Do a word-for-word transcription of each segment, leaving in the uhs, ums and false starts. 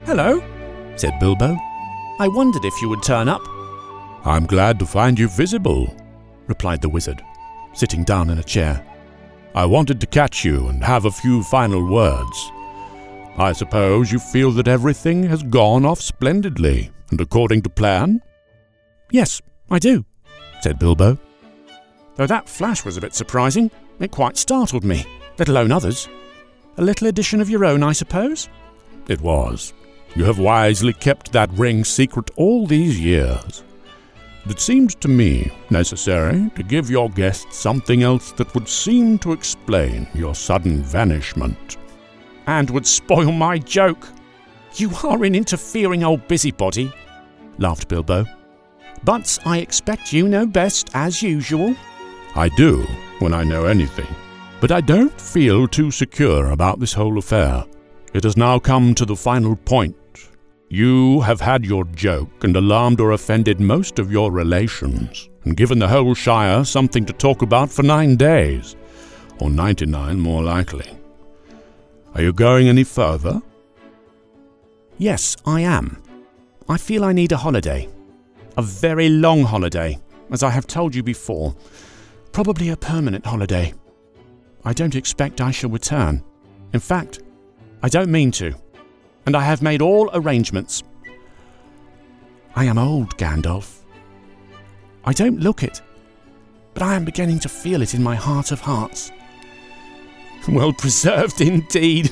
"Hello," said Bilbo. "I wondered if you would turn up." "I'm glad to find you visible," replied the wizard, sitting down in a chair. "I wanted to catch you and have a few final words. I suppose you feel that everything has gone off splendidly and according to plan?" "Yes, I do," said Bilbo. "Though that flash was a bit surprising. It quite startled me, let alone others. A little addition of your own, I suppose?" "It was. You have wisely kept that ring secret all these years. It seemed to me necessary to give your guests something else that would seem to explain your sudden vanishment." "And would spoil my joke. You are an interfering old busybody," laughed Bilbo. "But I expect you know best, as usual." "I do, when I know anything. But I don't feel too secure about this whole affair. It has now come to the final point. You have had your joke and alarmed or offended most of your relations, and given the whole Shire something to talk about for nine days, or ninety-nine more likely. Are you going any further?" "Yes, I am. I feel I need a holiday. A very long holiday, as I have told you before. Probably a permanent holiday. I don't expect I shall return. In fact, I don't mean to. And I have made all arrangements. I am old, Gandalf. I don't look it, but I am beginning to feel it in my heart of hearts." "Well preserved indeed,"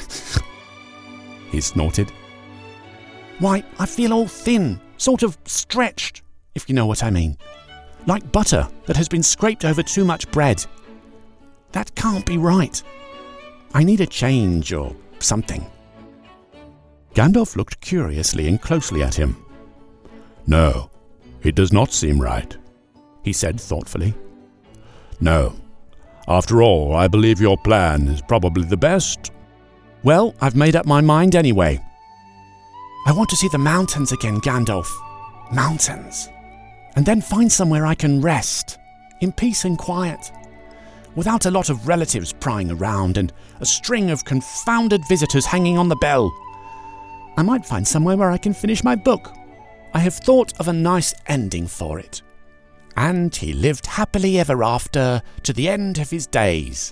he snorted. "Why, I feel all thin, sort of stretched, if you know what I mean. Like butter that has been scraped over too much bread. That can't be right. I need a change or something." Gandalf looked curiously and closely at him. "No, it does not seem right," he said thoughtfully. "No. After all, I believe your plan is probably the best." "Well, I've made up my mind anyway. I want to see the mountains again, Gandalf. Mountains. And then find somewhere I can rest, in peace and quiet, without a lot of relatives prying around and a string of confounded visitors hanging on the bell. I might find somewhere where I can finish my book. I have thought of a nice ending for it. And he lived happily ever after to the end of his days."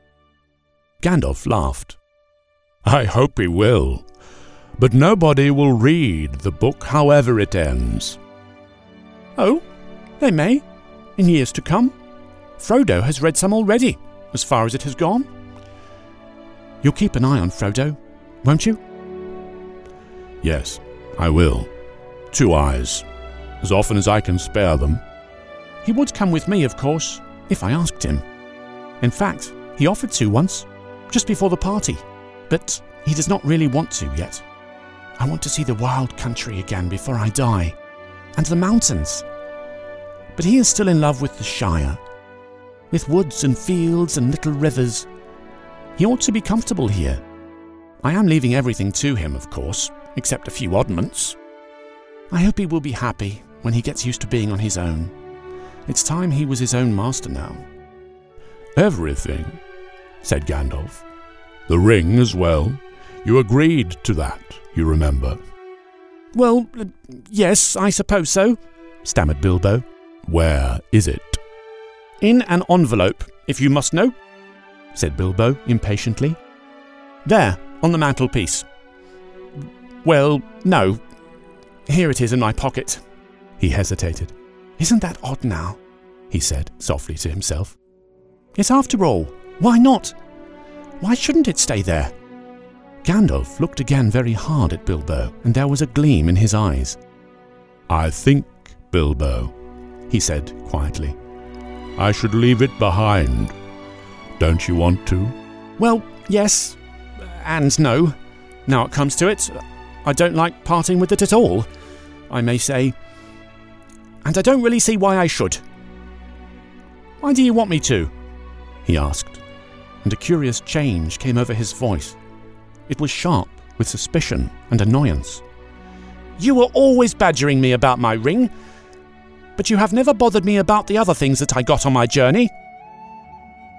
Gandalf laughed. "I hope he will. But nobody will read the book however it ends." "Oh, they may, in years to come. Frodo has read some already, as far as it has gone. You'll keep an eye on Frodo, won't you?" "Yes, I will. Two eyes, as often as I can spare them." "He would come with me, of course, if I asked him. In fact, he offered to once, just before the party, but he does not really want to yet. I want to see the wild country again before I die, and the mountains. But he is still in love with the Shire, with woods and fields and little rivers. He ought to be comfortable here. I am leaving everything to him, of course, except a few oddments. I hope he will be happy when he gets used to being on his own. It's time he was his own master now." "Everything," said Gandalf. "The ring as well. You agreed to that, you remember." "Well, uh, yes, I suppose so," stammered Bilbo. "Where is it?" "In an envelope, if you must know," said Bilbo impatiently. "There, on the mantelpiece. Well, no. Here it is in my pocket." He hesitated. "Isn't that odd now?" he said softly to himself. "Yes, after all, why not? Why shouldn't it stay there?" Gandalf looked again very hard at Bilbo, and there was a gleam in his eyes. "I think, Bilbo," he said quietly, "I should leave it behind. Don't you want to?" "Well, yes, and no. Now it comes to it, I don't like parting with it at all, I may say. And I don't really see why I should." "Why do you want me to?" he asked, and a curious change came over his voice. It was sharp with suspicion and annoyance. "You were always badgering me about my ring, but you have never bothered me about the other things that I got on my journey."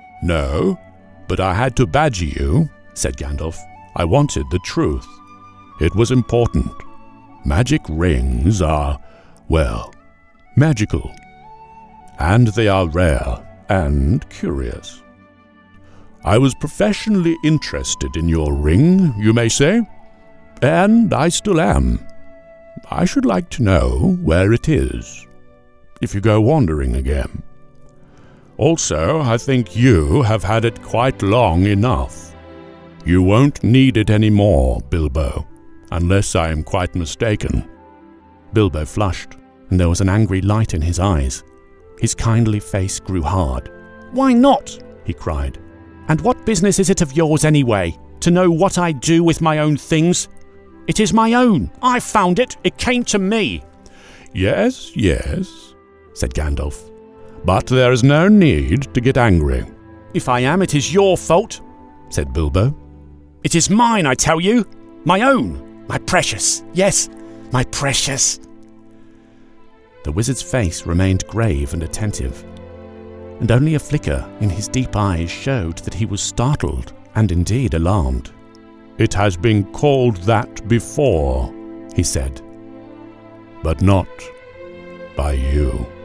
"No, but I had to badger you," said Gandalf. "I wanted the truth." It was important. Magic rings are, well, magical. And they are rare and curious. I was professionally interested in your ring, you may say, and I still am. I should like to know where it is, if you go wandering again. Also, I think you have had it quite long enough. You won't need it any more, Bilbo, unless I am quite mistaken. Bilbo flushed, and there was an angry light in his eyes. His kindly face grew hard. "Why not?" he cried. "And what business is it of yours anyway, to know what I do with my own things? It is my own. I found it. It came to me." "Yes, yes," said Gandalf. "But there is no need to get angry." "If I am, it is your fault," said Bilbo. "It is mine, I tell you. My own. My precious. Yes, my precious." The wizard's face remained grave and attentive, and only a flicker in his deep eyes showed that he was startled and indeed alarmed. "It has been called that before," he said, "but not by you."